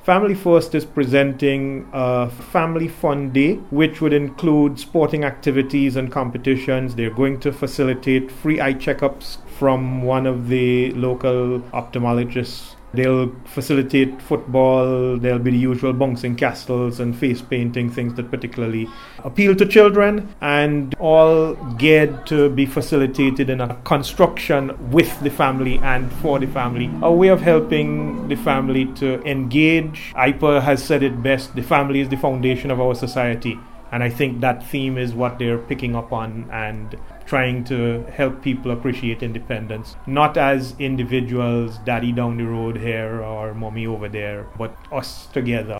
Family First is presenting a family fun day, which would include sporting activities and competitions. They're going to facilitate free eye checkups from one of the local ophthalmologists. They'll facilitate football. There'll be the usual bouncing castles and face painting, things that particularly appeal to children, and all geared to be facilitated in a construction with the family and for the family. A way of helping the family to engage. IPA has said it best, the family is the foundation of our society. And I think that theme is what they're picking up on and trying to help people appreciate independence. Not as individuals, daddy down the road here or mommy over there, but us together.